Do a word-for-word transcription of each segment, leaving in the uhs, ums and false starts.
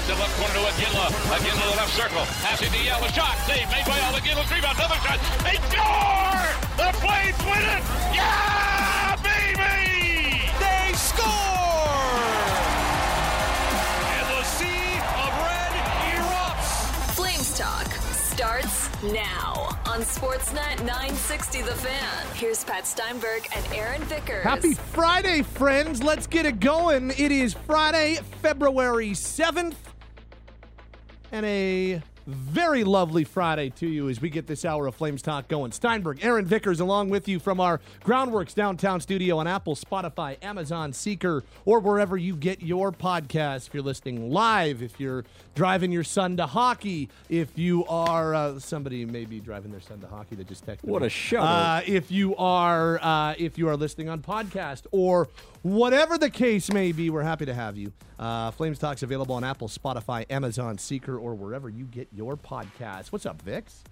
Back to left corner to Aguila. Aguila to the left circle. Passing to Yell. A shot. Save made by All. Aguila's rebound. Another shot. They score! The Flames win it! Yeah, baby! They score! And the sea of red erupts. Flames Talk starts now on Sportsnet nine sixty The Fan. Here's Pat Steinberg and Aaron Vickers. Happy Friday, friends. Let's get it going. It is Friday, February seventh, and a very lovely Friday to you as we get this hour of Flames Talk going. Steinberg, Aaron Vickers, along with you from our Groundworks downtown studio on Apple, Spotify, Amazon, Seeker, or wherever you get your podcasts. If you're listening live, if you're driving your son to hockey, if you are uh, somebody may be driving their son to hockey that just texted What me. a show! Uh, if you are uh, if you are listening on podcast or whatever the case may be, we're happy to have you. Uh, Flames Talk's available on Apple, Spotify, Amazon, Seeker, or wherever you get your podcasts. What's up, Vix?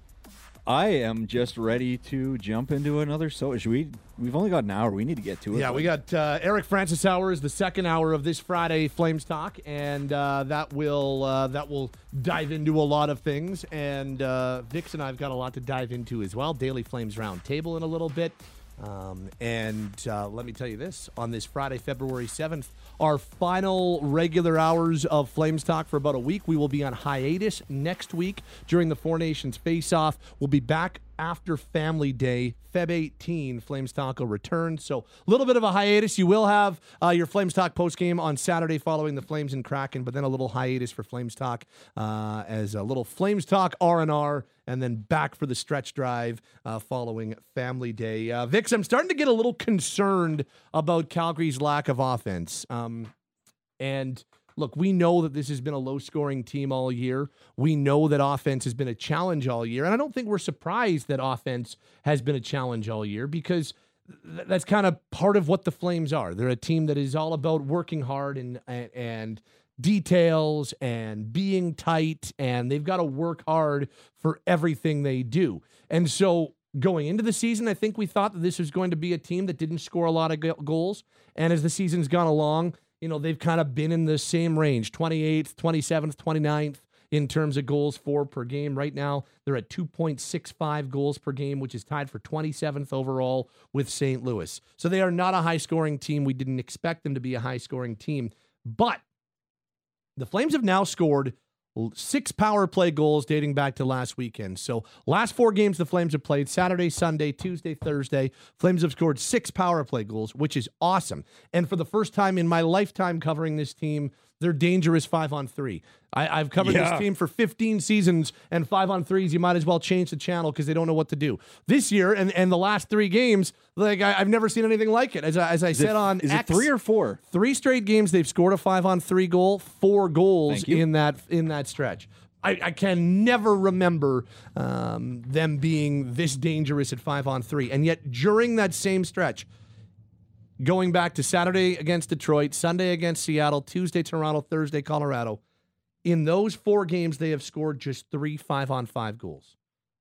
I am just ready to jump into another. So, should we? We've only got an hour. We need to get to it. Yeah, we got uh, Eric Francis hour is the second hour of this Friday Flames Talk, and uh, that will uh, that will dive into a lot of things. And uh, Vix and I've got a lot to dive into as well. Daily Flames Roundtable in a little bit. Um, and uh, let me tell you this, on this Friday, February seventh, our final regular hours of Flames Talk for about a week. We will be on hiatus next week during the Four Nations Face-Off. We'll be back after Family Day, February eighteenth. Flames Talk will return. So a little bit of a hiatus. You will have uh, your Flames Talk postgame on Saturday following the Flames and Kraken, but then a little hiatus for Flames Talk uh, as a little Flames Talk R and R, and then back for the stretch drive uh, following Family Day. Uh, Vix, I'm starting to get a little concerned about Calgary's lack of offense. Um, and look, we know that this has been a low-scoring team all year. We know that offense has been a challenge all year. And I don't think we're surprised that offense has been a challenge all year because th- that's kind of part of what the Flames are. They're a team that is all about working hard and and, and details and being tight, and they've got to work hard for everything they do. And so going into the season, I think we thought that this was going to be a team that didn't score a lot of go- goals. And as the season's gone along, you know, they've kind of been in the same range, twenty-eighth, twenty-seventh, twenty-ninth in terms of goals for per game. Right now, they're at two point six five goals per game, which is tied for twenty-seventh overall with Saint Louis. So they are not a high-scoring team. We didn't expect them to be a high-scoring team. But the Flames have now scored six power play goals dating back to last weekend. So last four games the Flames have played, Saturday, Sunday, Tuesday, Thursday, Flames have scored six power play goals, which is awesome. And for the first time in my lifetime covering this team, they're dangerous five on three. I, I've covered Yeah. this team for fifteen seasons, and five on threes, you might as well change the channel because they don't know what to do. This year and, and the last three games, like I, I've never seen anything like it. As I, as I Is said it, on is X, it three or four? Three straight games they've scored a five on three goal, four goals Thank you. in that in that stretch. I, I can never remember um, them being this dangerous at five on three. And yet during that same stretch, going back to Saturday against Detroit, Sunday against Seattle, Tuesday Toronto, Thursday Colorado, in those four games they have scored just three five on five goals.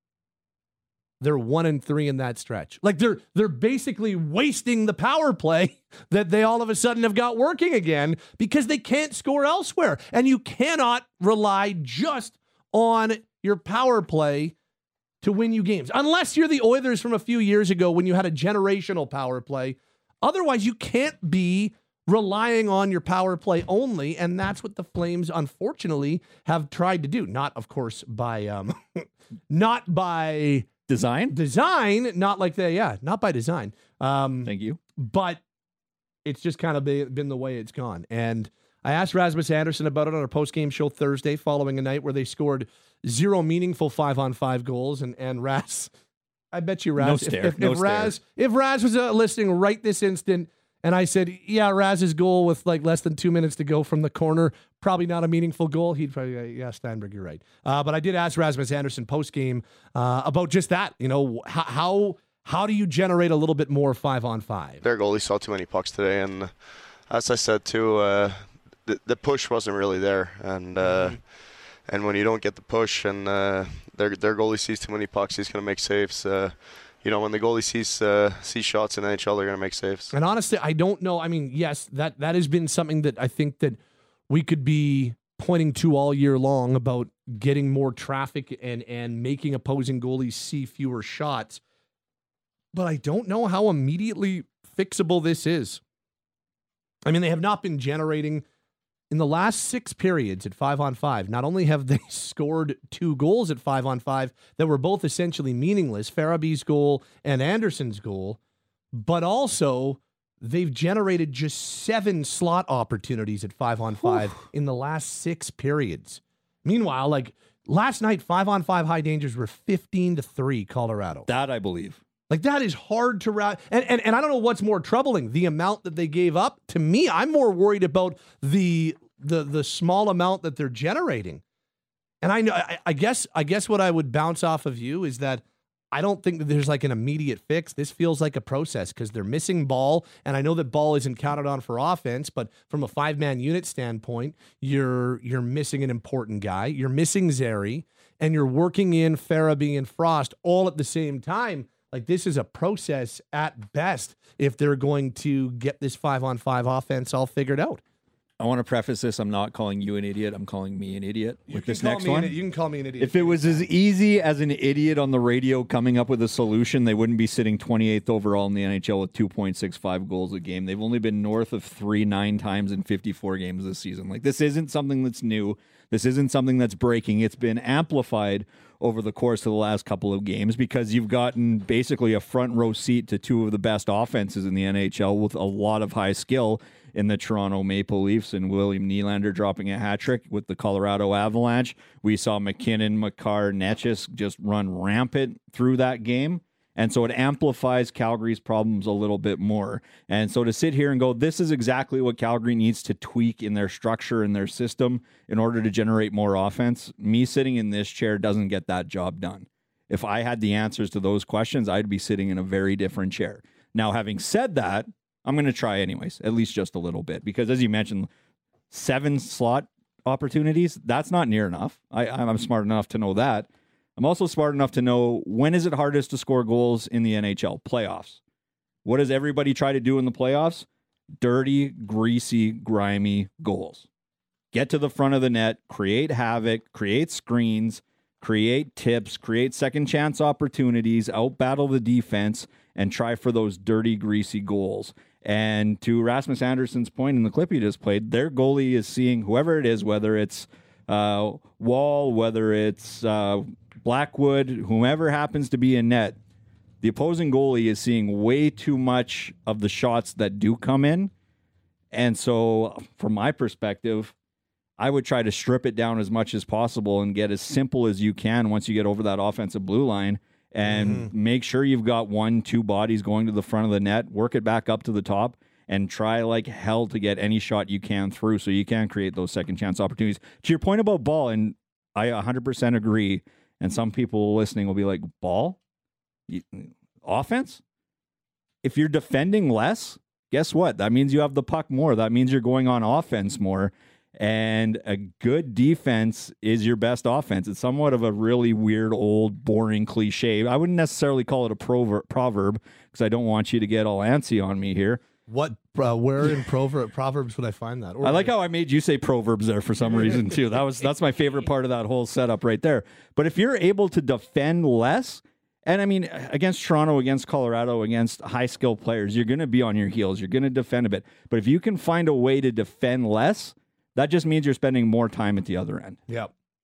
They're one and three in that stretch. Like they're they're basically wasting the power play that they all of a sudden have got working again because they can't score elsewhere. And you cannot rely just on your power play to win you games. Unless you're the Oilers from a few years ago when you had a generational power play. Otherwise, you can't be relying on your power play only, and that's what the Flames, unfortunately, have tried to do. Not, of course, by um, not by Design? design, not like they, yeah, not by design. Um, Thank you. but it's just kind of be, been the way it's gone. And I asked Rasmus Anderson about it on our post-game show Thursday following a night where they scored zero meaningful five-on-five goals, and and Raz, I bet you Raz, No if, stare, if, no if Raz, if Raz was uh, listening right this instant, and I said, yeah, Raz's goal with like less than two minutes to go from the corner, probably not a meaningful goal. He'd probably, uh, yeah, Steinberg, you're right. Uh, but I did ask Rasmus Anderson post-game uh, about just that. You know, how, how how do you generate a little bit more five on five? Their goalie saw too many pucks today, and as I said too, uh, the the push wasn't really there, and uh, mm-hmm. and when you don't get the push, and uh, their their goalie sees too many pucks, he's going to make saves. Uh, You know, when the goalie sees uh, sees shots in the N H L, they're going to make saves. And honestly, I don't know. I mean, yes, that that has been something that I think that we could be pointing to all year long about getting more traffic and, and making opposing goalies see fewer shots. But I don't know how immediately fixable this is. I mean, they have not been generating in the last six periods at five on five. Not only have they scored two goals at five on five that were both essentially meaningless, Farabee's goal and Anderson's goal, but also they've generated just seven slot opportunities at five on five in the last six periods. Meanwhile, like last night, five on five high dangers were fifteen to three Colorado. That I believe. Like, that is hard to wrap. And, and, and I don't know what's more troubling, the amount that they gave up. To me, I'm more worried about the the the small amount that they're generating. And I know, I, I guess, I guess what I would bounce off of you is that I don't think that there's like an immediate fix. This feels like a process because they're missing Ball. And I know that Ball isn't counted on for offense, but from a five-man unit standpoint, you're you're missing an important guy. You're missing Zary, and you're working in Farabee and Frost all at the same time. Like, this is a process at best if they're going to get this five-on-five offense all figured out. I want to preface this. I'm not calling you an idiot. I'm calling me an idiot You with can this call next me one. An, you can call me an idiot. If it was as easy as an idiot on the radio coming up with a solution, they wouldn't be sitting twenty-eighth overall in the N H L with two point six five goals a game. They've only been north of three nine times in fifty-four games this season. Like, this isn't something that's new. This isn't something that's breaking. It's been amplified over the course of the last couple of games because you've gotten basically a front row seat to two of the best offenses in the N H L with a lot of high skill in the Toronto Maple Leafs and William Nylander dropping a hat trick with the Colorado Avalanche. We saw McKinnon, Makar, Netchis just run rampant through that game. And so it amplifies Calgary's problems a little bit more. And so to sit here and go, this is exactly what Calgary needs to tweak in their structure and their system in order to generate more offense, me sitting in this chair doesn't get that job done. If I had the answers to those questions, I'd be sitting in a very different chair. Now, having said that, I'm going to try anyways, at least just a little bit, because as you mentioned, seven slot opportunities, that's not near enough. I, I'm smart enough to know that. I'm also smart enough to know when is it hardest to score goals in the N H L? Playoffs. What does everybody try to do in the playoffs? Dirty, greasy, grimy goals. Get to the front of the net, create havoc, create screens, create tips, create second chance opportunities, out-battle the defense, and try for those dirty, greasy goals. And to Rasmus Anderson's point in the clip he just played, their goalie is seeing whoever it is, whether it's uh, Wall, whether it's uh, Blackwood, whomever happens to be in net, the opposing goalie is seeing way too much of the shots that do come in. And so from my perspective, I would try to strip it down as much as possible and get as simple as you can once you get over that offensive blue line and mm-hmm. make sure you've got one, two bodies going to the front of the net, work it back up to the top, and try like hell to get any shot you can through so you can create those second chance opportunities. To your point about Ball, and I one hundred percent agree, and some people listening will be like, Ball? You, offense? If you're defending less, guess what? That means you have the puck more. That means you're going on offense more. And a good defense is your best offense. It's somewhat of a really weird, old, boring cliche. I wouldn't necessarily call it a proverb because I don't want you to get all antsy on me here. What, uh, where in proverb, Proverbs would I find that? Or I like how I made you say proverbs there for some reason too. That was that's my favorite part of that whole setup right there. But if you're able to defend less, and I mean against Toronto, against Colorado, against high skill players, you're going to be on your heels. You're going to defend a bit. But if you can find a way to defend less, that just means you're spending more time at the other end. Yeah.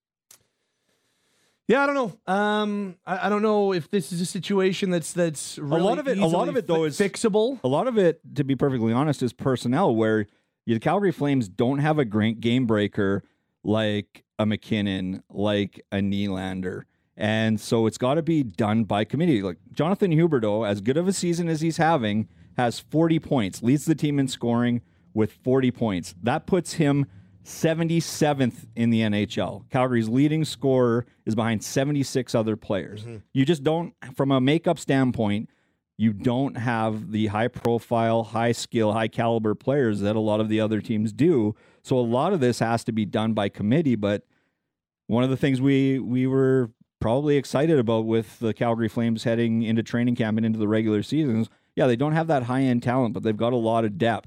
Yeah, I don't know. Um, I, I don't know if this is a situation that's that's really a lot of it. A lot of it though fi- is fixable. A lot of it, to be perfectly honest, is personnel. Where the Calgary Flames don't have a great game breaker like a McKinnon, like a Nylander, and so it's got to be done by committee. Like Jonathan Huberdeau, as good of a season as he's having, has forty points, leads the team in scoring with forty points. That puts him seventy-seventh in the N H L. Calgary's leading scorer is behind seventy-six other players. Mm-hmm. You just don't, from a makeup standpoint, you don't have the high-profile, high-skill, high-caliber players that a lot of the other teams do. So a lot of this has to be done by committee, but one of the things we we were probably excited about with the Calgary Flames heading into training camp and into the regular seasons, yeah, they don't have that high-end talent, but they've got a lot of depth.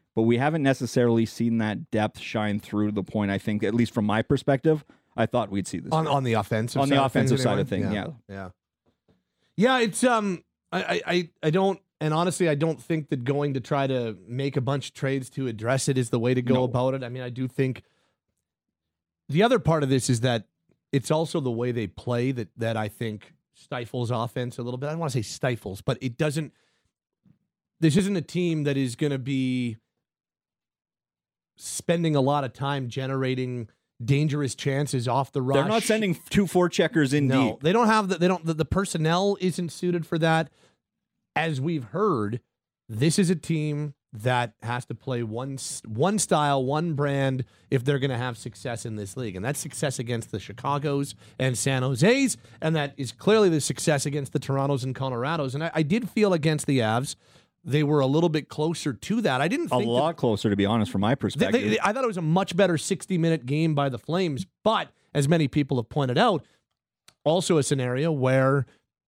but we haven't necessarily seen that depth shine through to the point, I think, at least from my perspective, I thought we'd see this. On, on the offensive on side the of things, offensive side anyway? of things, yeah. Yeah. Yeah, it's, um, I, I, I don't, and honestly, I don't think that going to try to make a bunch of trades to address it is the way to go No. about it. I mean, I do think the other part of this is that it's also the way they play that, that I think stifles offense a little bit. I don't want to say stifles, but it doesn't, this isn't a team that is going to be spending a lot of time generating dangerous chances off the rush. They're not sending two forecheckers in No, deep. they don't have the, they don't, the, the personnel isn't suited for that. As we've heard, this is a team that has to play one one style, one brand if they're going to have success in this league. And that's success against the Chicagos and San Jose's, and that is clearly the success against the Torontos and Colorados. And I, I did feel against the Avs, they were a little bit closer to that. I didn't A think lot closer, to be honest, from my they, perspective. they, they, I thought it was a much better sixty-minute game by the Flames, but as many people have pointed out, also a scenario where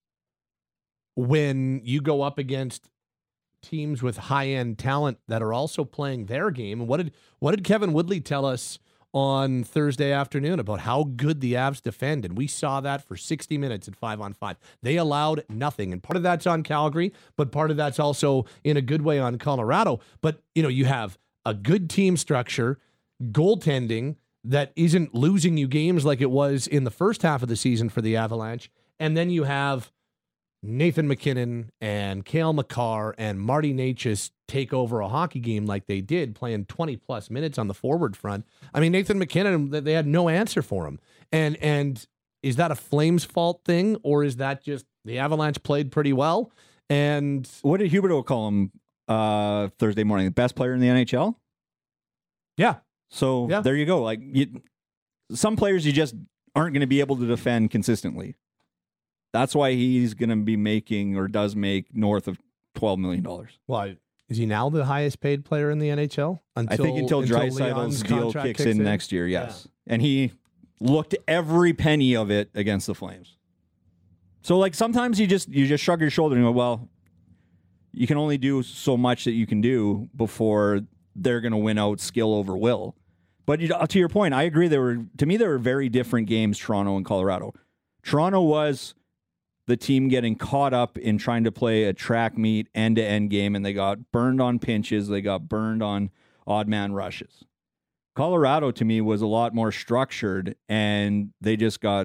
when you go up against teams with high-end talent that are also playing their game, and what did what did Kevin Woodley tell us on Thursday afternoon about how good the Avs defend? And we saw that for sixty minutes at five on five. They allowed nothing, and part of that's on Calgary, but part of that's also in a good way on Colorado. But you know, you have a good team structure, goaltending that isn't losing you games like it was in the first half of the season for the Avalanche, and then you have Nathan McKinnon and Cale Makar and Marty Necas take over a hockey game like they did, playing twenty plus minutes on the forward front. I mean, Nathan McKinnon, they had no answer for him. And and is that a Flames fault thing, or is that just the Avalanche played pretty well? And what did Huberdeau call him uh, Thursday morning? The best player in the N H L? yeah, So Yeah. there you go. Like you, some players you just aren't going to be able to defend consistently. That's why he's going to be making or does make north of twelve million dollars. well, is he now the highest paid player in the N H L? I think until Leon's Draisaitl's deal contract kicks in, next year, yes. And he looked every penny of it against the Flames. So like sometimes you just you just shrug your shoulder and go, well, you can only do so much that you can do before they're going to win out skill over will. But you know, to your point, I agree. There were to me there were very different games, Toronto and Colorado. Toronto was the team getting caught up in trying to play a track meet end-to-end game, and they got burned on pinches. They got burned on odd man rushes. Colorado, to me, was a lot more structured, and they just got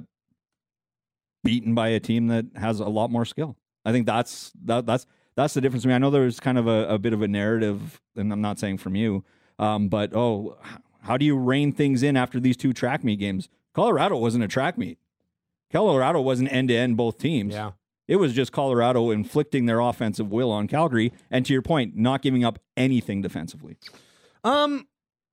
beaten by a team that has a lot more skill. I think that's that, that's that's the difference. I mean, I know there's kind of a, a bit of a narrative, and I'm not saying from you, um, but, oh, how do you rein things in after these two track meet games? Colorado wasn't a track meet. Colorado wasn't end-to-end both teams. Yeah. It was just Colorado inflicting their offensive will on Calgary, and to your point, not giving up anything defensively. Um,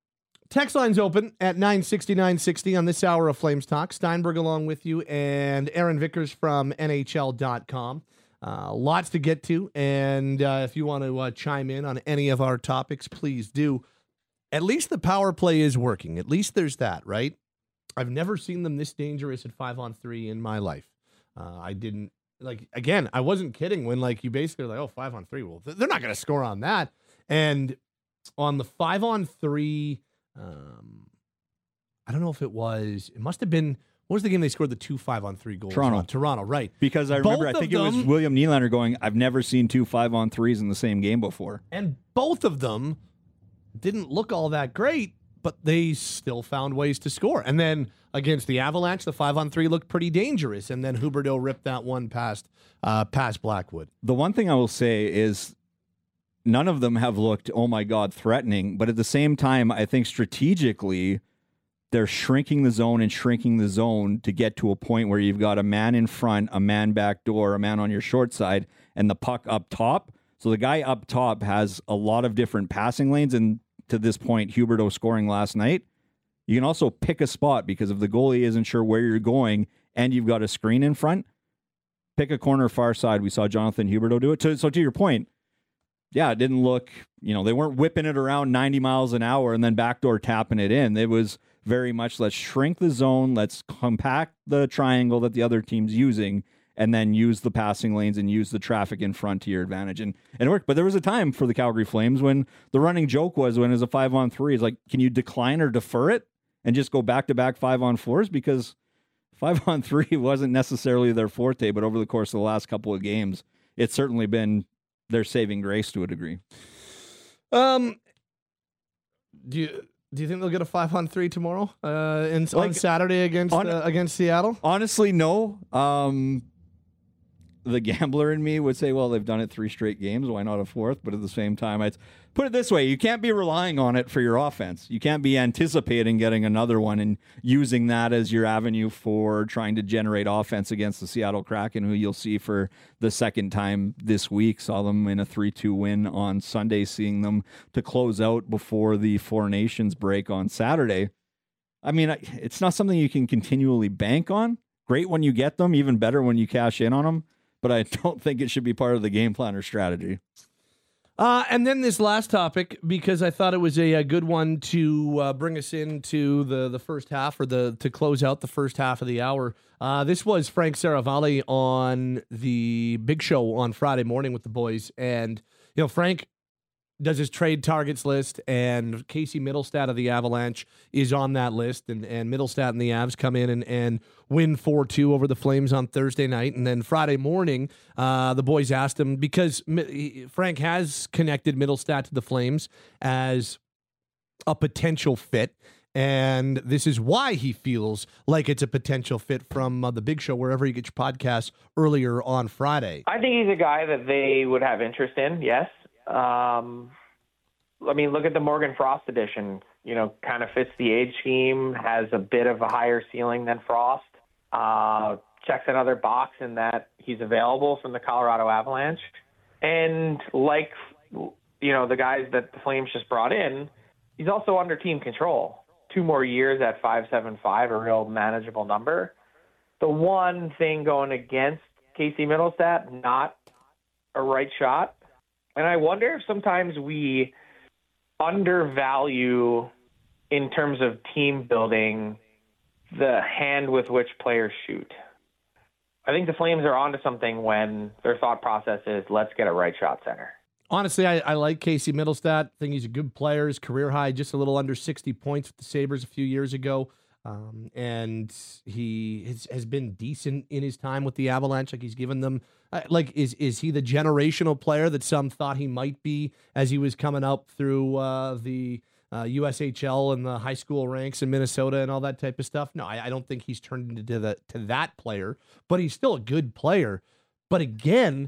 text line's open at nine sixty, nine sixty on this hour of Flames Talk. Steinberg along with you and Aaron Vickers from N H L dot com. Uh, lots to get to, and uh, if you want to uh, chime in on any of our topics, please do. At least the power play is working. At least there's that, right? I've never seen them this dangerous at five on three in my life. Uh, I didn't, like, again, I wasn't kidding when, like, you basically were like, oh, five on three. Well, they're not going to score on that. And on the five on three, um, I don't know if it was, it must have been, what was the game they scored the two five on three goals? Toronto. On? Toronto, right. Because I remember, Both I think of it was them- William Nylander going, I've never seen two five-on-threes in the same game before. And both of them didn't look all that great, but they still found ways to score. And then against the Avalanche, the five on three looked pretty dangerous. And then Huberdeau ripped that one past uh, past Blackwood. The one thing I will say is none of them have looked, oh my God, threatening. But at the same time, I think strategically, they're shrinking the zone and shrinking the zone to get to a point where you've got a man in front, a man back door, a man on your short side, and the puck up top. So the guy up top has a lot of different passing lanes. And to this point, Huberdeau scoring last night, you can also pick a spot because if the goalie isn't sure where you're going and you've got a screen in front, pick a corner far side. We saw Jonathan Huberdeau do it. So, so to your point, yeah, it didn't look, you know, they weren't whipping it around ninety miles an hour and then backdoor tapping it in. It was very much let's shrink the zone, let's compact the triangle that the other team's using, and then use the passing lanes and use the traffic in front to your advantage. And, and it worked. But there was a time for the Calgary Flames when the running joke was when it was a five on three, it's like, can you decline or defer it and just go back to back five on fours? Because five on three wasn't necessarily their forte, but over the course of the last couple of games, it's certainly been their saving grace to a degree. Um, do you do you think they'll get a five on three tomorrow? Uh, in, Like, on Saturday against on- uh, against Seattle? Honestly, no. Um, the gambler in me would say, well, they've done it three straight games. Why not a fourth? But at the same time, I'd put it this way. You can't be relying on it for your offense. You can't be anticipating getting another one and using that as your avenue for trying to generate offense against the Seattle Kraken, who you'll see for the second time this week. Saw them in a three two win on Sunday, seeing them to close out before the Four Nations break on Saturday. I mean, it's not something you can continually bank on. Great when you get them, even better when you cash in on them. But I don't think it should be part of the game plan or strategy. Uh, and then this last topic, because I thought it was a, a good one to uh, bring us into the, the first half, or the to close out the first half of the hour. Uh, this was Frank Saravalli on the Big Show on Friday morning with the boys. And, you know, Frank does his trade targets list, and Casey Middlestat of the Avalanche is on that list, and, and Middlestat and the Avs come in and, and win four two over the Flames on Thursday night. And then Friday morning, uh, the boys asked him, because Mi- Frank has connected Middlestat to the Flames as a potential fit, and this is why he feels like it's a potential fit from uh, the Big Show, wherever you get your podcasts, earlier on Friday. I think he's a guy that they would have interest in, yes. Um, I mean, look at the Morgan Frost edition. You know, kind of fits the age scheme, has a bit of a higher ceiling than Frost. Uh, checks another box in that he's available from the Colorado Avalanche. And like, you know, the guys that the Flames just brought in, he's also under team control. Two more years at five seven five, a real manageable number. The one thing going against Casey Middlestat, not a right shot. And I wonder if sometimes we undervalue, in terms of team building, the hand with which players shoot. I think the Flames are onto something when their thought process is, let's get a right shot center. Honestly, I, I like Casey Middlestat. I think he's a good player. His career high, just a little under sixty points with the Sabres a few years ago. Um, and he has, has been decent in his time with the Avalanche. Like, he's given them, uh, like, is is he the generational player that some thought he might be as he was coming up through uh, the uh, U S H L and the high school ranks in Minnesota and all that type of stuff? No, I, I don't think he's turned into the, to that player, but he's still a good player. But again,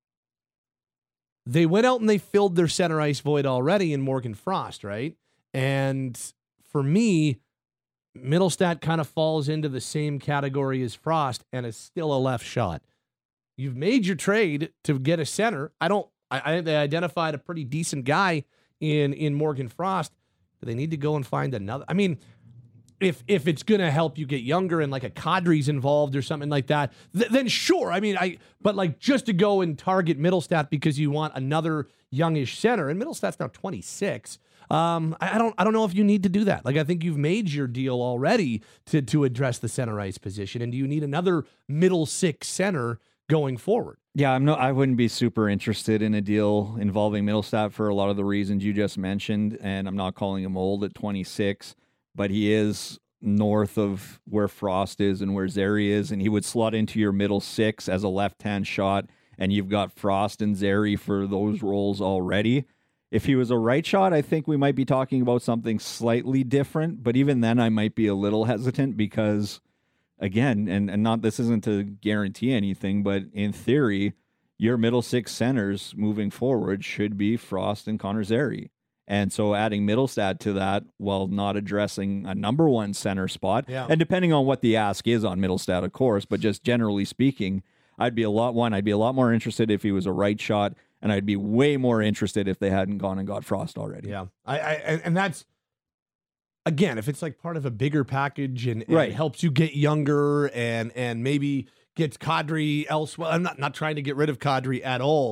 they went out and they filled their center ice void already in Morgan Frost, right? And for me, Middlestat kind of falls into the same category as Frost and is still a left shot. You've made your trade to get a center. I don't. I, I think they identified a pretty decent guy in in Morgan Frost. Do they need to go and find another? I mean, if if it's going to help you get younger and like a Kadri's involved or something like that, th- then sure. I mean, I but like just to go and target Middlestat because you want another youngish center, and Middlestat's now twenty-six. Um, I, I don't, I don't know if you need to do that. Like, I think you've made your deal already to to address the center ice position, and do you need another middle six center going forward? Yeah, I'm no, I wouldn't be super interested in a deal involving Middlestat for a lot of the reasons you just mentioned, and I'm not calling him old at twenty-six, but he is north of where Frost is and where Zary is, and he would slot into your middle six as a left-hand shot, and you've got Frost and Zary for those roles already. If he was a right shot, I think we might be talking about something slightly different. But even then, I might be a little hesitant because, again, and, and not this isn't to guarantee anything, but in theory, your middle six centers moving forward should be Frost and Connor Zary. And so adding Middlestat to that while not addressing a number one center spot, yeah. and depending on what the ask is on Middlestat, of course, but just generally speaking, I'd be a lot one. I'd be a lot more interested if he was a right shot. And I'd be way more interested if they hadn't gone and got Frost already. Yeah, I, I and, and that's again, if it's like part of a bigger package and, and right. it helps you get younger and and maybe gets Kadri elsewhere. I'm not not trying to get rid of Kadri at all,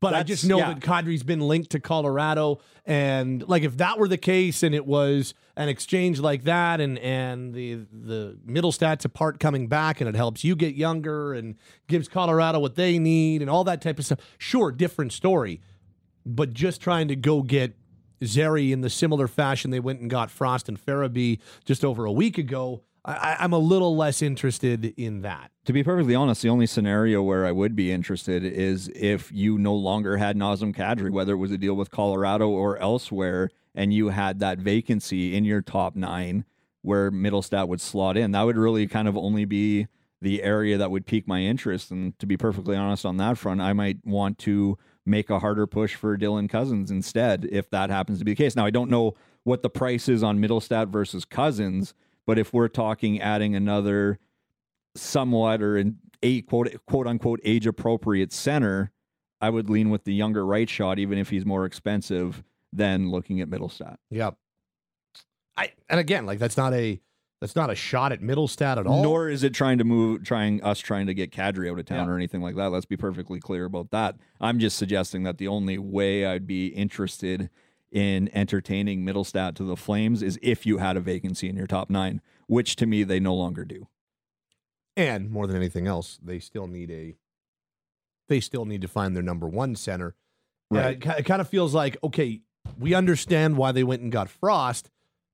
But I That's- just know yeah. that Kadri's been linked to Colorado, and like if that were the case, and it was an exchange like that, and and the the Middlestat's a part coming back, and it helps you get younger and gives Colorado what they need, and all that type of stuff. Sure, different story, but just trying to go get Zeri in the similar fashion they went and got Frost and Farabee just over a week ago. I, I'm a little less interested in that. To be perfectly honest, the only scenario where I would be interested is if you no longer had Nazem Kadri, whether it was a deal with Colorado or elsewhere, and you had that vacancy in your top nine where Middlestat would slot in. That would really kind of only be the area that would pique my interest. And to be perfectly honest on that front, I might want to make a harder push for Dylan Cousins instead, if that happens to be the case. Now, I don't know what the price is on Middlestat versus Cousins, but if we're talking adding another somewhat or an a quote quote unquote age appropriate center, I would lean with the younger right shot, even if he's more expensive than looking at Middlestat. Yep. I and again, like that's not a that's not a shot at Middlestat at all. Nor is it trying to move, trying us trying to get Kadri out of town Yeah. or anything like that. Let's be perfectly clear about that. I'm just suggesting that the only way I'd be interested in entertaining Middlestat to the Flames is if you had a vacancy in your top nine, which to me they no longer do. And more than anything else, they still need a they still need to find their number one center. Right. Uh, it, ki- it kind of feels like, okay, we understand why they went and got Frost.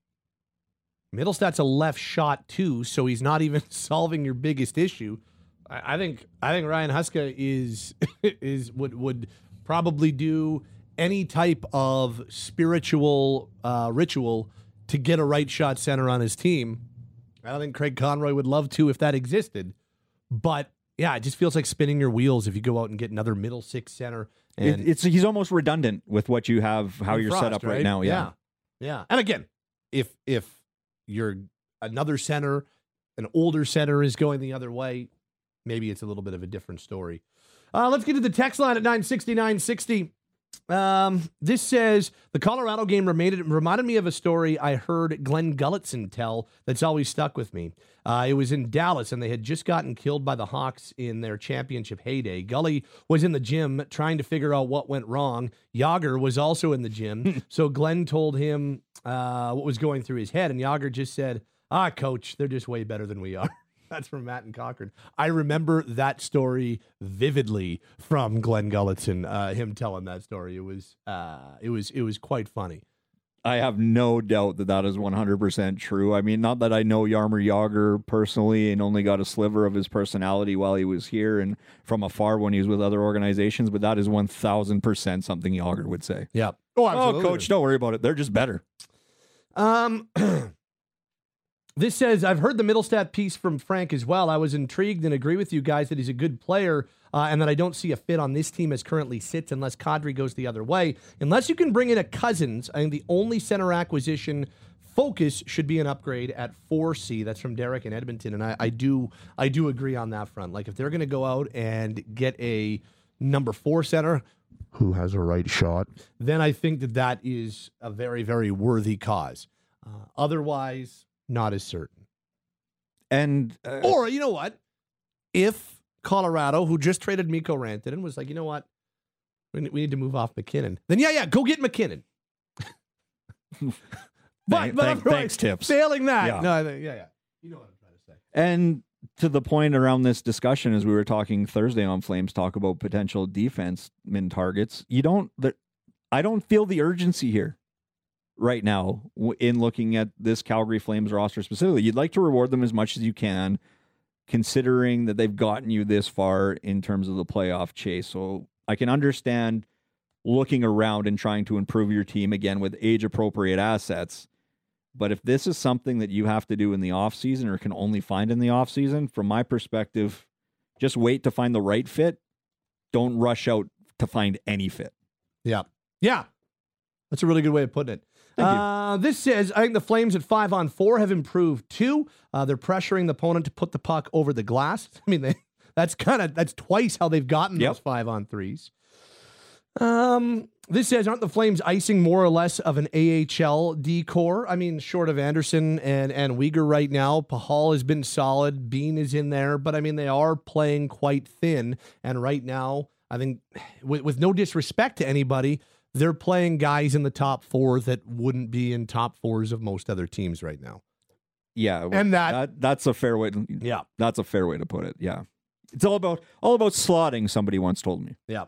Middlestat's a left shot too, so he's not even solving your biggest issue. I, I think I think Ryan Huska is is would would probably do any type of spiritual uh, ritual to get a right shot center on his team. I don't think Craig Conroy would love to if that existed. But yeah, it just feels like spinning your wheels if you go out and get another middle six center. And It, it's he's almost redundant with what you have, how and you're Frost, set up right, now. Yeah. yeah. Yeah. And again, if if you're another center, an older center is going the other way, maybe it's a little bit of a different story. Uh, let's get to the text line at nine sixty, nine sixty. Um, this says, the Colorado game reminded, reminded me of a story I heard Glenn Gulletson tell that's always stuck with me. Uh, it was in Dallas, and they had just gotten killed by the Hawks in their championship heyday. Gully was in the gym trying to figure out what went wrong. Yager was also in the gym, so Glenn told him uh, what was going through his head, and Yager just said, ah, coach, they're just way better than we are. That's from Matt and Cochran. I remember that story vividly from Glenn Gulletson, uh, him telling that story. It was, uh, it was, it was quite funny. I have no doubt that that is one hundred percent true. I mean, not that I know Jaromir Jagr personally and only got a sliver of his personality while he was here and from afar when he was with other organizations, but that is one thousand percent something Jagr would say. Yeah. Oh, Oh, coach, don't worry about it. They're just better. Um, this says, I've heard the Middlestat piece from Frank as well. I was intrigued and agree with you guys that he's a good player uh, and that I don't see a fit on this team as currently sits unless Kadri goes the other way. Unless you can bring in a Cousins, I think the only center acquisition focus should be an upgrade at four C. That's from Derek in Edmonton, and I, I do I do agree on that front. Like if they're going to go out and get a number four center who has a right shot, then I think that that is a very, very worthy cause. Uh, otherwise, not as certain. And uh, Or, you know what? If Colorado, who just traded Mikko Rantanen, was like, you know what? We we need to move off McKinnon. Then, yeah, yeah, go get McKinnon. but, Thank- but thank- otherwise, thanks, Tips. Failing that. Yeah. No, I think- yeah, yeah. You know what I'm trying to say. And to the point around this discussion, as we were talking Thursday on Flames, talk about potential defenseman targets. You don't. The, I don't feel the urgency here right now w- in looking at this Calgary Flames roster specifically. You'd like to reward them as much as you can, considering that they've gotten you this far in terms of the playoff chase. So I can understand looking around and trying to improve your team again with age-appropriate assets. But if this is something that you have to do in the offseason or can only find in the offseason, from my perspective, just wait to find the right fit. Don't rush out to find any fit. Yeah. Yeah. That's a really good way of putting it. Thank you. Uh, this says, I think the Flames at five on four have improved too. Uh, they're pressuring the opponent to put the puck over the glass. I mean, they, that's kind of, that's twice how they've gotten Yep. those five on threes. Um, this says, aren't the Flames icing more or less of an A H L decor? I mean, short of Anderson and, and Uyghur right now, Pahal has been solid. Bean is in there, but I mean, they are playing quite thin. And right now, I think with, with no disrespect to anybody, they're playing guys in the top four that wouldn't be in top fours of most other teams right now. Yeah. And that, that that's a fair way to, yeah, that's a fair way to put it. Yeah. It's all about, all about slotting, somebody once told me. Yeah.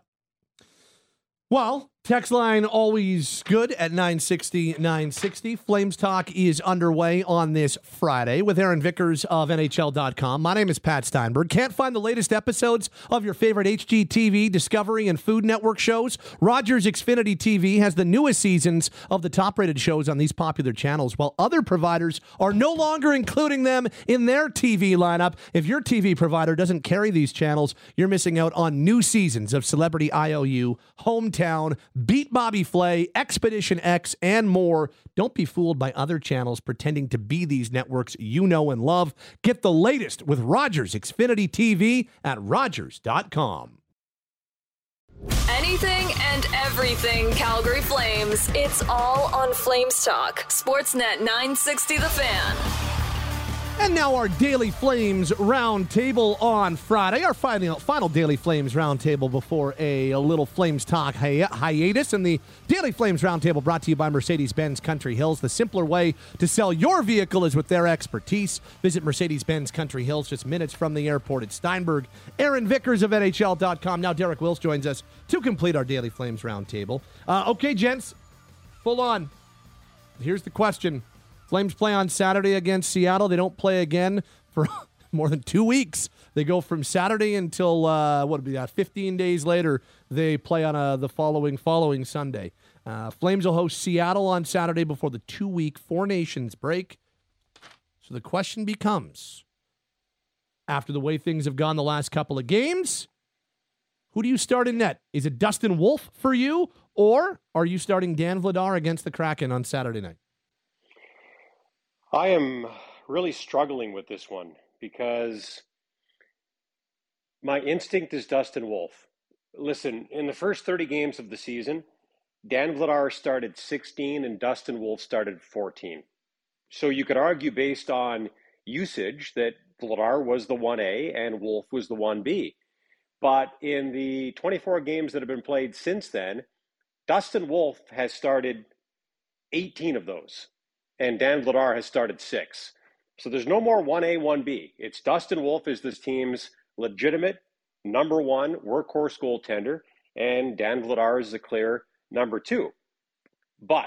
Well, text line always good at nine sixty, nine sixty. Flames Talk is underway on this Friday with Aaron Vickers of N H L dot com. My name is Pat Steinberg. Can't find the latest episodes of your favorite H G T V, Discovery, and Food Network shows? Rogers Xfinity T V has the newest seasons of the top-rated shows on these popular channels, while other providers are no longer including them in their T V lineup. If your T V provider doesn't carry these channels, you're missing out on new seasons of Celebrity I O U, Hometown, Beat Bobby Flay, Expedition X, and more. Don't be fooled by other channels pretending to be these networks you know and love. Get the latest with Rogers Xfinity T V at Rogers dot com. Anything and everything Calgary Flames. It's all on Flames Talk. Sportsnet nine sixty The Fan. And now our Daily Flames Roundtable on Friday. Our final, final Daily Flames Roundtable before a, a little Flames Talk hi- hiatus. And the Daily Flames Roundtable brought to you by Mercedes-Benz Country Hills. The simpler way to sell your vehicle is with their expertise. Visit Mercedes-Benz Country Hills, just minutes from the airport at Steinberg. Aaron Vickers of N H L dot com. Now Derek Wills joins us to complete our Daily Flames Roundtable. Uh, okay, gents, full on. Here's the question. Flames play on Saturday against Seattle. They don't play again for more than two weeks. They go from Saturday until, uh, what would be that, fifteen days later, they play on a, the following following Sunday. Uh, Flames will host Seattle on Saturday before the two-week Four Nations break. So the question becomes, after the way things have gone the last couple of games, who do you start in net? Is it Dustin Wolf for you, or are you starting Dan Vladar against the Kraken on Saturday night? I am really struggling with this one because my instinct is Dustin Wolf. Listen, in the first thirty games of the season, Dan Vladar started sixteen and Dustin Wolf started fourteen. So you could argue based on usage that Vladar was the one A and Wolf was the one B. But in the twenty-four games that have been played since then, Dustin Wolf has started eighteen of those. And Dan Vladar has started six. So there's no more one A, one B. It's Dustin Wolf is this team's legitimate number one workhorse goaltender, and Dan Vladar is the clear number two. But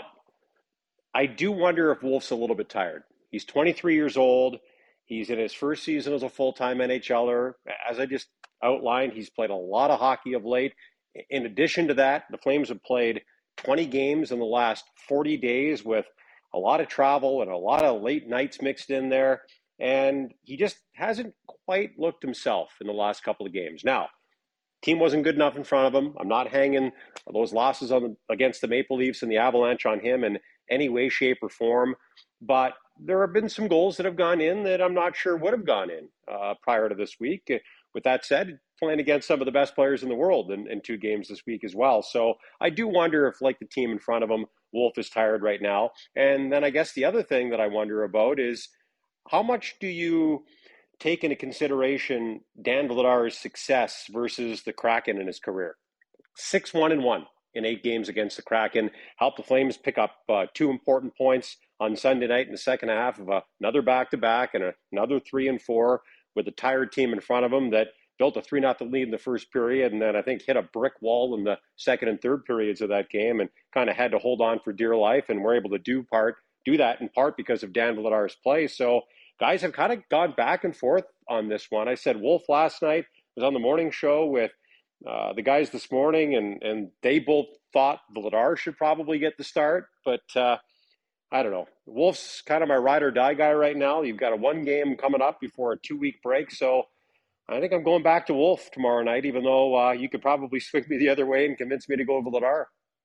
I do wonder if Wolf's a little bit tired. He's twenty-three years old. He's in his first season as a full-time N H L er. As I just outlined, he's played a lot of hockey of late. In addition to that, the Flames have played twenty games in the last forty days with a lot of travel and a lot of late nights mixed in there. And he just hasn't quite looked himself in the last couple of games. Now, team wasn't good enough in front of him. I'm not hanging those losses on the, against the Maple Leafs and the Avalanche on him in any way, shape, or form. But there have been some goals that have gone in that I'm not sure would have gone in uh, prior to this week. With that said, playing against some of the best players in the world in, in two games this week as well. So I do wonder if, like the team in front of him, Wolf is tired right now. And then I guess the other thing that I wonder about is how much do you take into consideration Dan Vladar's success versus the Kraken in his career? six one and one in eight games against the Kraken. Helped the Flames pick up uh, two important points on Sunday night in the second half of uh, another back-to-back and another three and four with a tired team in front of them that built a three nothing lead in the first period and then I think hit a brick wall in the second and third periods of that game and kind of had to hold on for dear life and were able to do part do that in part because of Dan Vladar's play. So guys have kind of gone back and forth on this one. I said Wolf last night was on the morning show with uh, the guys this morning and, and they both thought Vladar should probably get the start, but uh, I don't know. Wolf's kind of my ride or die guy right now. You've got a one game coming up before a two week break. So I think I'm going back to Wolf tomorrow night, even though uh, you could probably swing me the other way and convince me to go Vladar.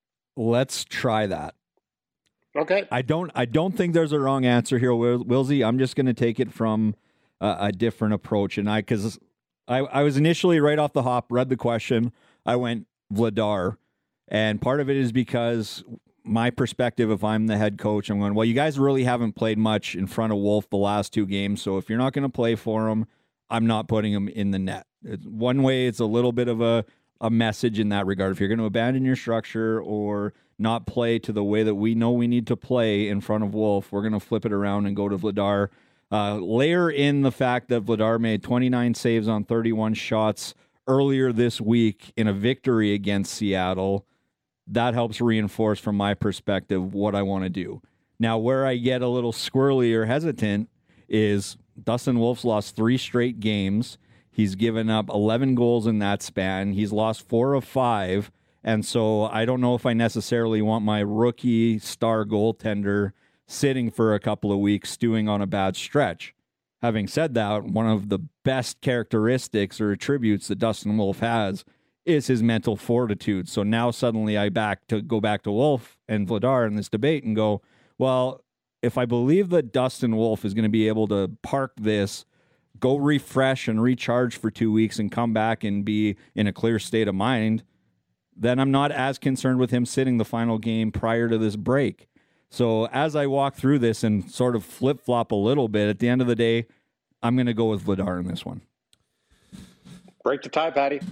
Let's try that. Okay. I don't. I don't think there's a wrong answer here, Wil- Wilsey. I'm just going to take it from uh, a different approach, and I because I, I was initially right off the hop, read the question, I went Vladar, and part of it is because my perspective, if I'm the head coach, I'm going, well, you guys really haven't played much in front of Wolf the last two games, so if you're not going to play for him, I'm not putting him in the net. It's, one way, it's a little bit of a a message in that regard. If you're going to abandon your structure or not play to the way that we know we need to play in front of Wolf, we're going to flip it around and go to Vladar. Uh, layer in the fact that Vladar made twenty-nine saves on thirty-one shots earlier this week in a victory against Seattle. That helps reinforce, from my perspective, what I want to do. Now, where I get a little squirrely or hesitant is Dustin Wolf's lost three straight games. He's given up eleven goals in that span. He's lost four of five. And so I don't know if I necessarily want my rookie star goaltender sitting for a couple of weeks stewing on a bad stretch. Having said that, one of the best characteristics or attributes that Dustin Wolf has is his mental fortitude. So now suddenly I back to go back to Wolf and Vladar in this debate and go, well, if I believe that Dustin Wolf is going to be able to park this, go refresh and recharge for two weeks and come back and be in a clear state of mind, then I'm not as concerned with him sitting the final game prior to this break. So as I walk through this and sort of flip-flop a little bit, at the end of the day, I'm going to go with Vladar in this one. Break the tie, Patty.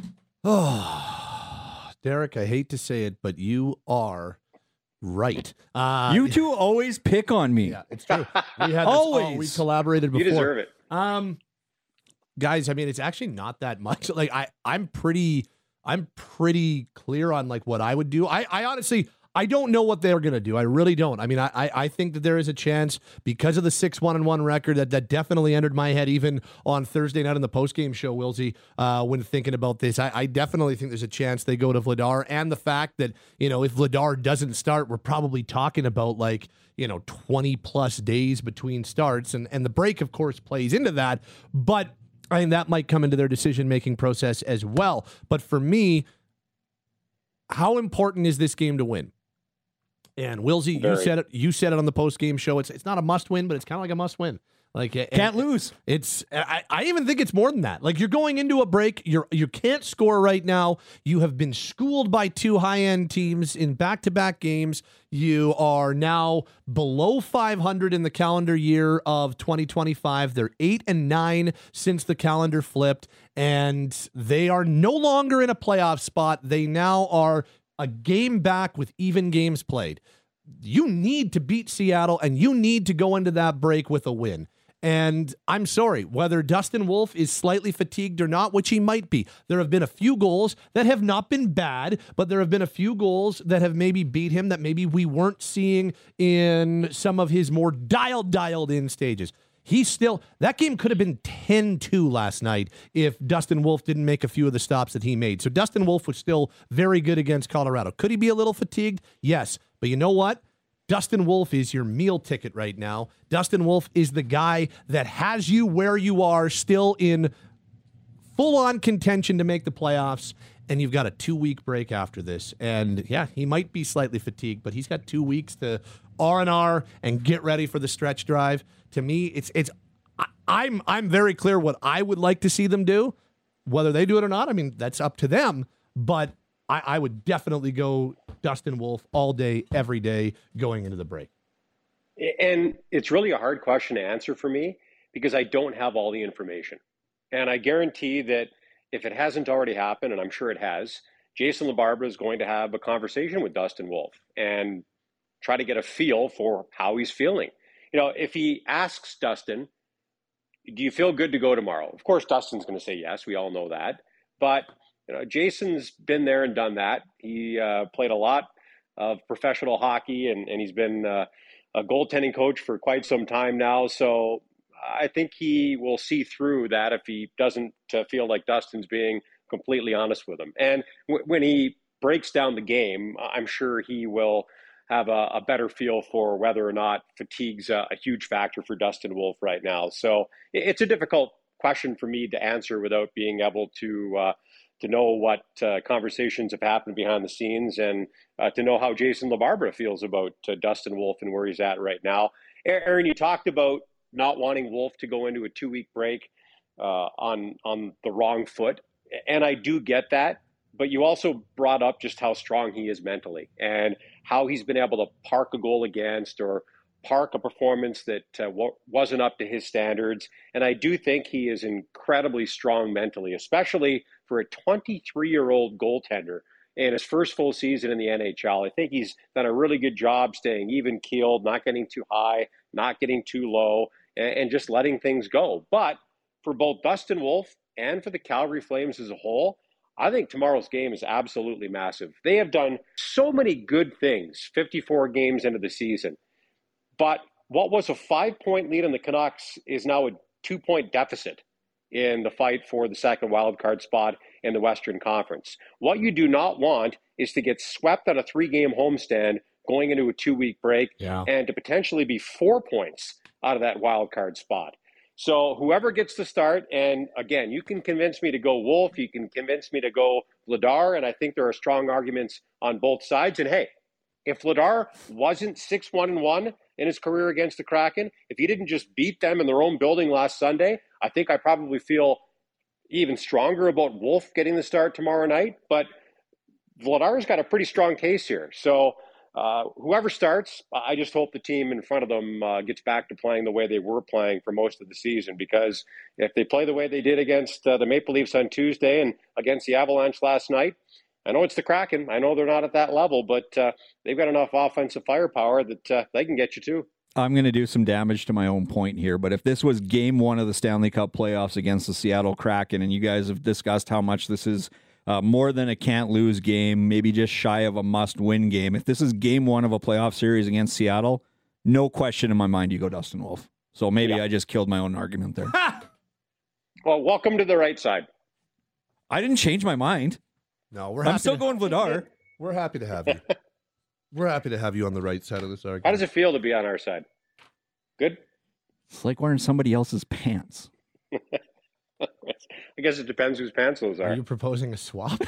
Oh, Derek, I hate to say it, but you are right. Uh, you two always pick on me. Yeah, it's true. We had this, always. Oh, we collaborated before. You deserve it. Um, guys, I mean, it's actually not that much. Like, I, I'm pretty, I'm pretty clear on like what I would do. I, I honestly, I don't know what they're going to do. I really don't. I mean, I, I, I think that there is a chance because of the six one and one record that, that definitely entered my head even on Thursday night on the postgame show, Wilsey, uh, when thinking about this. I, I definitely think there's a chance they go to Vladar, and the fact that, you know, if Vladar doesn't start, we're probably talking about like, you know, twenty plus days between starts, and, and the break, of course, plays into that, but I think that might come into their decision-making process as well. But for me, how important is this game to win? And Wilsey, you said it. You said it on the post game show. It's it's not a must win, but it's kind of like a must win. Like can't lose. It's I, I even think it's more than that. Like you're going into a break. You're you can't score right now. You have been schooled by two high end teams in back to back games. You are now below five hundred in the calendar year of twenty twenty-five. They're eight and nine since the calendar flipped, and they are no longer in a playoff spot. They now are a game back with even games played. You need to beat Seattle, and you need to go into that break with a win. And I'm sorry, whether Dustin Wolf is slightly fatigued or not, which he might be, there have been a few goals that have not been bad, but there have been a few goals that have maybe beat him that maybe we weren't seeing in some of his more dialed, dialed in stages. He still, that game could have been ten two last night if Dustin Wolf didn't make a few of the stops that he made. So Dustin Wolf was still very good against Colorado. Could he be a little fatigued? Yes. But you know what? Dustin Wolf is your meal ticket right now. Dustin Wolf is the guy that has you where you are, still in full-on contention to make the playoffs, and you've got a two-week break after this. And, yeah, he might be slightly fatigued, but he's got two weeks to R and R and get ready for the stretch drive. To me, it's it's I, I'm I'm very clear what I would like to see them do. Whether they do it or not, I mean, that's up to them. But I, I would definitely go Dustin Wolf all day, every day, going into the break. And it's really a hard question to answer for me because I don't have all the information. And I guarantee that if it hasn't already happened, and I'm sure it has, Jason LaBarbera is going to have a conversation with Dustin Wolf and try to get a feel for how he's feeling. You know, if he asks Dustin, do you feel good to go tomorrow? Of course, Dustin's going to say yes. We all know that. But, you know, Jason's been there and done that. He uh, played a lot of professional hockey, and, and he's been uh, a goaltending coach for quite some time now. So I think he will see through that if he doesn't uh, feel like Dustin's being completely honest with him. And w- when he breaks down the game, I'm sure he will have a, a better feel for whether or not fatigue's a, a huge factor for Dustin Wolf right now. So it's a difficult question for me to answer without being able to uh, to know what uh, conversations have happened behind the scenes, and uh, to know how Jason LaBarbera feels about uh, Dustin Wolf and where he's at right now. Aaron, you talked about not wanting Wolf to go into a two-week break uh, on on the wrong foot, and I do get that. But you also brought up just how strong he is mentally and how he's been able to park a goal against or park a performance that uh, w- wasn't up to his standards. And I do think he is incredibly strong mentally, especially for a twenty-three-year-old goaltender in his first full season in the N H L. I think he's done a really good job staying even-keeled, not getting too high, not getting too low, and, and just letting things go. But for both Dustin Wolf and for the Calgary Flames as a whole, I think tomorrow's game is absolutely massive. They have done so many good things fifty-four games into the season. But what was a five-point lead in the Canucks is now a two-point deficit in the fight for the second wildcard spot in the Western Conference. What you do not want is to get swept on a three-game homestand going into a two-week break yeah. and to potentially be four points out of that wildcard spot. So whoever gets the start, and again, you can convince me to go Wolf, you can convince me to go Vladar, and I think there are strong arguments on both sides. And hey, if Vladar wasn't six one and one in his career against the Kraken, if he didn't just beat them in their own building last Sunday, I think I probably feel even stronger about Wolf getting the start tomorrow night. But Vladar's got a pretty strong case here. So Uh, whoever starts, I just hope the team in front of them uh, gets back to playing the way they were playing for most of the season, because if they play the way they did against uh, the Maple Leafs on Tuesday and against the Avalanche last night, I know it's the Kraken. I know they're not at that level, but uh, they've got enough offensive firepower that uh, they can get you too. I'm going to do some damage to my own point here, but if this was game one of the Stanley Cup playoffs against the Seattle Kraken, and you guys have discussed how much this is Uh, more than a can't-lose game, maybe just shy of a must-win game. If this is game one of a playoff series against Seattle, no question in my mind you go Dustin Wolf. So maybe yeah. I just killed my own argument there. Well, welcome to the right side. I didn't change my mind. No, we're. I'm still to, going Vladar. We're happy to have you. We're happy to have you on the right side of this argument. How does it feel to be on our side? Good? It's like wearing somebody else's pants. I guess it depends whose pants those are. Are you proposing a swap?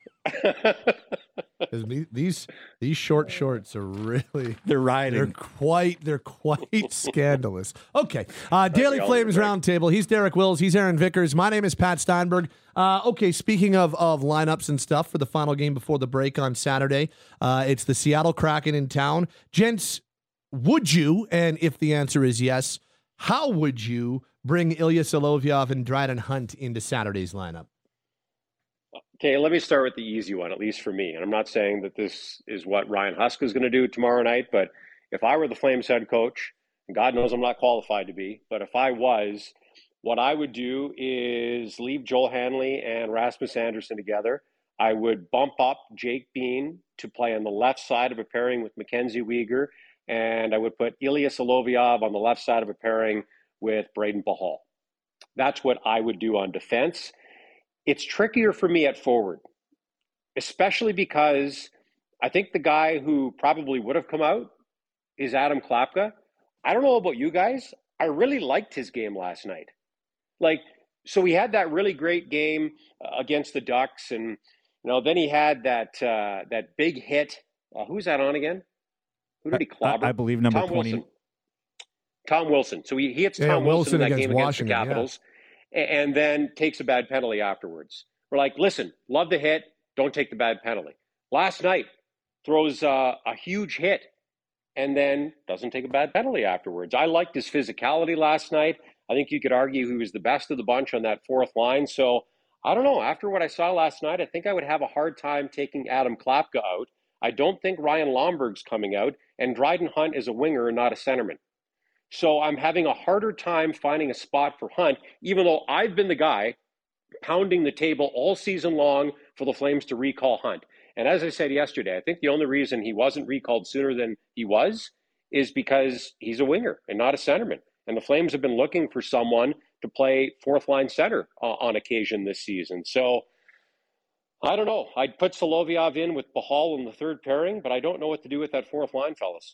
these these short shorts are really they're riding. They're quite they're quite scandalous. Okay, uh, Daily Flames Roundtable. He's Derek Wills. He's Aaron Vickers. My name is Pat Steinberg. Uh, okay, speaking of of lineups and stuff for the final game before the break on Saturday, uh, it's the Seattle Kraken in town. Gents, would you? And if the answer is yes, how would you bring Ilya Solovyov and Dryden Hunt into Saturday's lineup? Okay, let me start with the easy one, at least for me. And I'm not saying that this is what Ryan Huska is going to do tomorrow night, but if I were the Flames head coach, and God knows I'm not qualified to be, but if I was, what I would do is leave Joel Hanley and Rasmus Andersson together. I would bump up Jake Bean to play on the left side of a pairing with Mackenzie Weegar, and I would put Ilya Solovyov on the left side of a pairing with Braden Pahal. That's what I would do on defense. It's trickier for me at forward, especially because I think the guy who probably would have come out is Adam Klapka. I don't know about you guys. I really liked his game last night. Like, so he had that really great game uh, against the Ducks, and you know, then he had that uh, that big hit. Uh, who's that on again? Who did he clobber? I, I believe number Tom twenty. Wilson. Tom Wilson. So he, he hits yeah, Tom Wilson, Wilson in that game against the Washington, Capitals, yeah. and, and then takes a bad penalty afterwards. We're like, listen, love the hit, don't take the bad penalty. Last night, throws uh, a huge hit and then doesn't take a bad penalty afterwards. I liked his physicality last night. I think you could argue he was the best of the bunch on that fourth line. So I don't know. After what I saw last night, I think I would have a hard time taking Adam Klapka out. I don't think Ryan Lomberg's coming out, and Dryden Hunt is a winger and not a centerman. So I'm having a harder time finding a spot for Hunt, even though I've been the guy pounding the table all season long for the Flames to recall Hunt. And as I said yesterday, I think the only reason he wasn't recalled sooner than he was is because he's a winger and not a centerman. And the Flames have been looking for someone to play fourth-line center uh, on occasion this season. So I don't know. I'd put Solovyov in with Pahal in the third pairing, but I don't know what to do with that fourth line, fellas.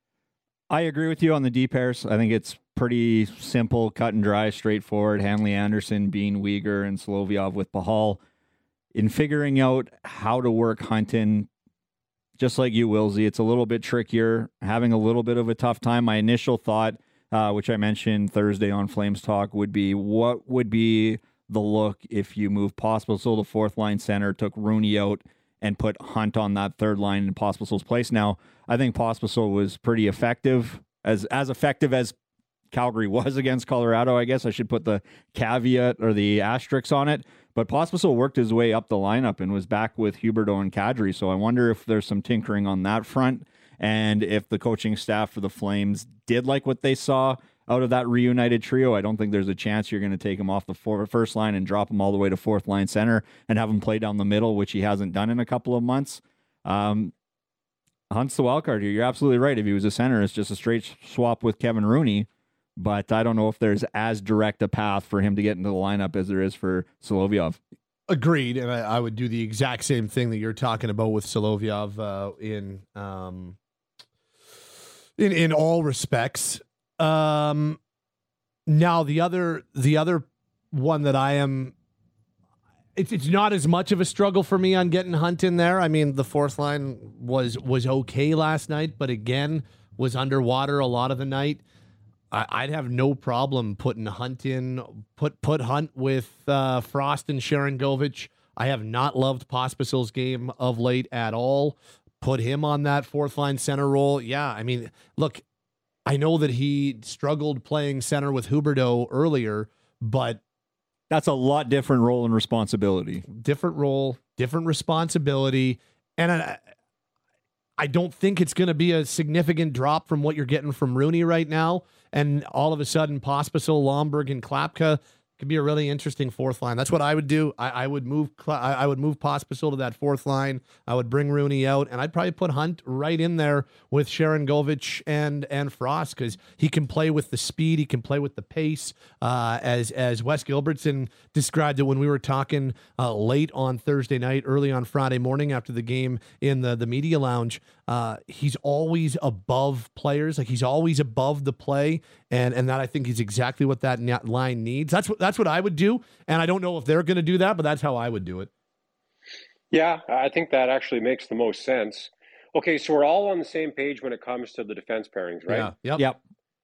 I agree with you on the D pairs. I think it's pretty simple, cut and dry, straightforward. Hanley, Anderson, Bean, Weegar, and Solovyov with Pahal. In figuring out how to work Hunt in, just like you, Wilsey, it's a little bit trickier, having a little bit of a tough time. My initial thought, uh, which I mentioned Thursday on Flames Talk, would be what would be the look if you move Pospisil, the fourth line center, took Rooney out and put Hunt on that third line in Pospisil's place. Now, I think Pospisil was pretty effective, as as effective as Calgary was against Colorado. I guess I should put the caveat or the asterisk on it. But Pospisil worked his way up the lineup and was back with Huberdeau and Kadri. So I wonder if there's some tinkering on that front, and if the coaching staff for the Flames did like what they saw out of that reunited trio. I don't think there's a chance you're going to take him off the four, first line and drop him all the way to fourth line center and have him play down the middle, which he hasn't done in a couple of months. Um, Hunt's the wild card here. You're absolutely right. If he was a center, it's just a straight swap with Kevin Rooney. But I don't know if there's as direct a path for him to get into the lineup as there is for Solovyov. Agreed, and I, I would do the exact same thing that you're talking about with Solovyov uh, in um, in in all respects. Um, now the other the other one that I am, it's it's not as much of a struggle for me on getting Hunt in there. I mean, the fourth line was was okay last night, but again was underwater a lot of the night. I, I'd have no problem putting Hunt in, put put Hunt with uh, Frost and Sharangovich. I have not loved Pospisil's game of late at all. Put him on that fourth line center role. Yeah, I mean, look, I know that he struggled playing center with Huberdeau earlier, but that's a lot different role and responsibility. Different role, different responsibility, and I, I don't think it's going to be a significant drop from what you're getting from Rooney right now. And all of a sudden, Pospisil, Lomberg, and Klapka could be a really interesting fourth line. That's what I would do. I, I would move. I would move Pospisil to that fourth line. I would bring Rooney out, and I'd probably put Hunt right in there with Sharangovich and and Frost, because he can play with the speed. He can play with the pace. Uh, as as Wes Gilbertson described it when we were talking uh, late on Thursday night, early on Friday morning after the game in the the media lounge. Uh, he's always above players. Like, he's always above the play. And, and that, I think, is exactly what that line needs. That's what, that's what I would do. And I don't know if they're going to do that, but that's how I would do it. Yeah, I think that actually makes the most sense. Okay. So we're all on the same page when it comes to the defense pairings, right? Yeah. Yep. Yep.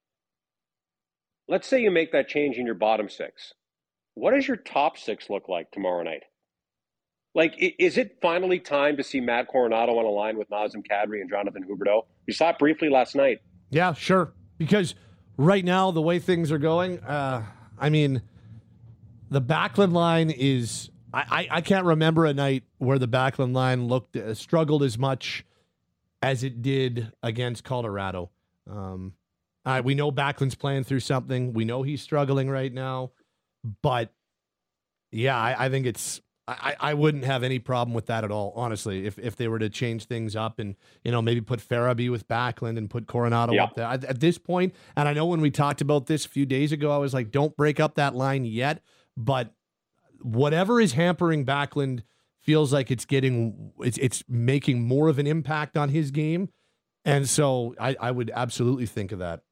Let's say you make that change in your bottom six. What does your top six look like tomorrow night? Like, is it finally time to see Matt Coronado on a line with Nazem Kadri and Jonathan Huberdeau? You saw it briefly last night. Yeah, sure. Because right now, the way things are going, uh, I mean, the Backlund line is, I, I, I can't remember a night where the Backlund line looked, uh, struggled as much as it did against Colorado. Um, uh, we know Backlund's playing through something. We know he's struggling right now. But, yeah, I, I think it's, I, I wouldn't have any problem with that at all, honestly, if if they were to change things up and, you know, maybe put Farabee with Backlund and put Coronado yeah. up there. At, at this point, and I know when we talked about this a few days ago, I was like, don't break up that line yet. But whatever is hampering Backlund feels like it's getting, it's it's making more of an impact on his game. And so I, I would absolutely think of that.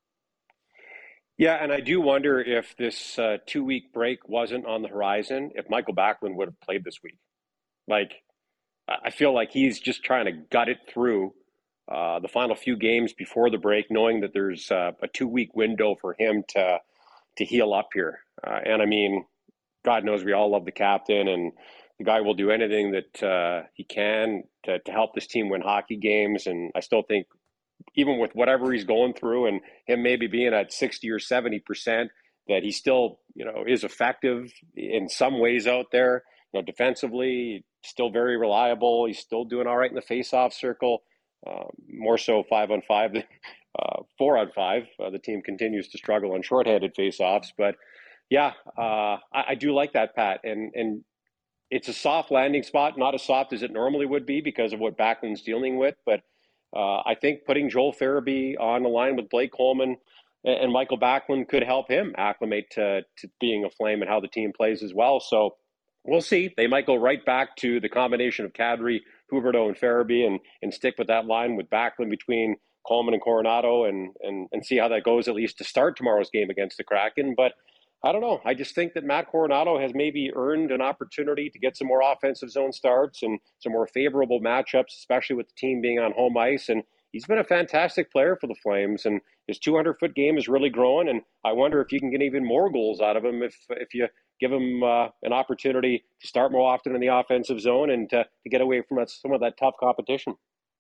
Yeah, and I do wonder if this uh, two-week break wasn't on the horizon, if Michael Backlund would have played this week. Like, I feel like he's just trying to gut it through uh, the final few games before the break, knowing that there's uh, a two-week window for him to to heal up here. Uh, and, I mean, God knows we all love the captain, and the guy will do anything that uh, he can to, to help this team win hockey games. And I still think, even with whatever he's going through and him maybe being at sixty or seventy percent, that he still, you know, is effective in some ways out there. You know, defensively, still very reliable. He's still doing all right in the face-off circle, uh, more so five on five than uh, four on five. Uh, the team continues to struggle on shorthanded face-offs. But, yeah, uh, I, I do like that, Pat. And, and it's a soft landing spot, not as soft as it normally would be because of what Backlund's dealing with. But Uh, I think putting Joel Farabee on the line with Blake Coleman and, and Michael Backlund could help him acclimate to, to being a Flame and how the team plays as well. So we'll see. They might go right back to the combination of Kadri, Huberdeau, and Farabee and, and stick with that line with Backlund between Coleman and Coronado and, and, and see how that goes, at least to start tomorrow's game against the Kraken. But I don't know. I just think that Matt Coronado has maybe earned an opportunity to get some more offensive zone starts and some more favorable matchups, especially with the team being on home ice. And he's been a fantastic player for the Flames, and his two hundred foot game is really growing. And I wonder if you can get even more goals out of him if if you give him uh, an opportunity to start more often in the offensive zone and to, to get away from that, some of that tough competition.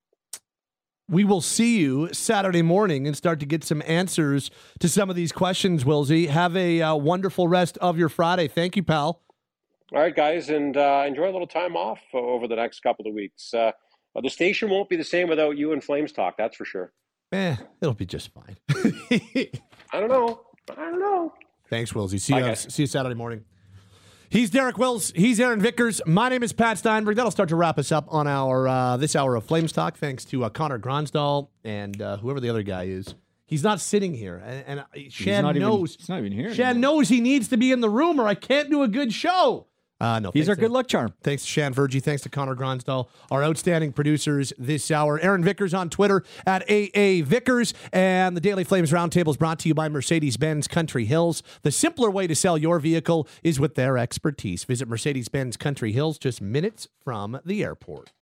We will see you Saturday morning and start to get some answers to some of these questions, Wilsey. Have a uh, wonderful rest of your Friday. Thank you, pal. All right, guys, and uh, enjoy a little time off uh, over the next couple of weeks. Uh, the station won't be the same without you and Flames Talk, that's for sure. Eh, it'll be just fine. I don't know. I don't know. Thanks, Willsy. See Bye, you. guys. See you Saturday morning. He's Derek Wills. He's Aaron Vickers. My name is Pat Steinberg. That'll start to wrap us up on our uh, this hour of Flames Talk. Thanks to uh, Connor Gronsdahl and uh, whoever the other guy is. He's not sitting here, and, and Shan not even- knows. he's not even here Shan anymore. knows he needs to be in the room, or I can't do a good show. Uh, no, He's thanks our to- good luck charm. Thanks to Shan Vergy. Thanks to Connor Gronsdahl, our outstanding producers this hour. Aaron Vickers on Twitter at A A Vickers. And the Daily Flames Roundtable is brought to you by Mercedes-Benz Country Hills. The simpler way to sell your vehicle is with their expertise. Visit Mercedes-Benz Country Hills, just minutes from the airport.